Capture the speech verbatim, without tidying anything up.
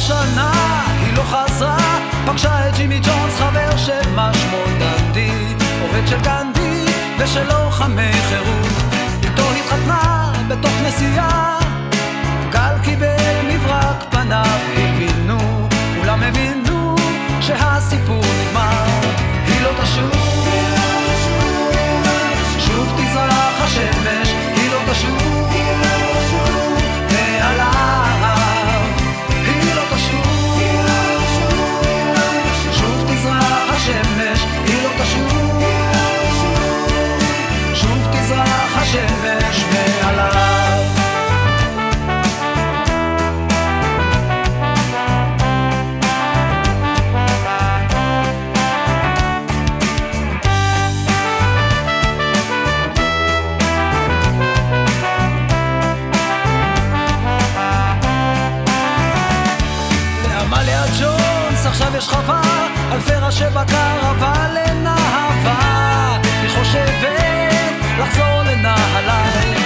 שנה היא לא חזרה, פגשה את ג'ימי ג'ונס, חבר שמה שמו דנדי, עובד של גנדי ושל לוחמי חירות. איתו התחתנה בתוך נסיעה, גל קיבל מברק פניו, הבינו, כולם הבינו שהסיפור נגמר. היא לא תשוב, שוב תזרח השמש, היא לא תשוב מעליו, היא לא תשוב, שוב תזרח השמש, היא לא תשוב, שוב תזרח השמש מעליו. עכשיו יש חווה, אלפי ראשי בקר, אבל אין אהבה. היא חושבת לחזור לנהלל,